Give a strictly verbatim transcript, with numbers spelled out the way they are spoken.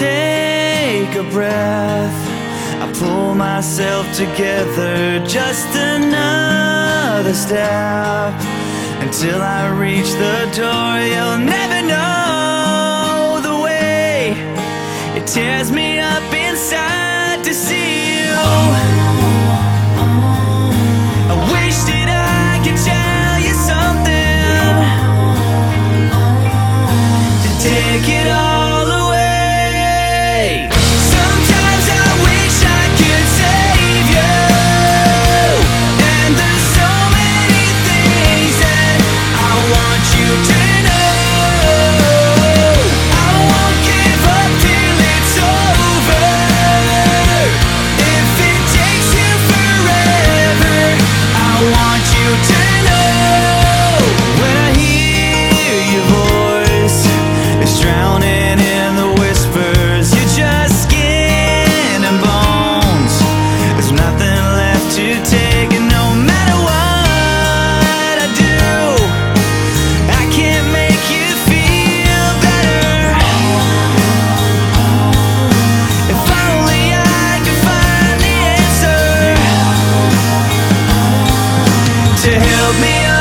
take a breath, I pull myself together, just another step, until I reach the door. You'll never know the way it tears me up inside to see you. I wish that I could tell you something to take it all away. Sometimes I wish I could save you, and there's so many things that I want you to know. I won't give up till it's over. If it takes you forever, I want you to know. When I hear your voice, it's drowning in the whispers. You're just skin and bones. There's nothing left to take, and no matter what I do, I can't make you feel better. If only I could find the answer to help me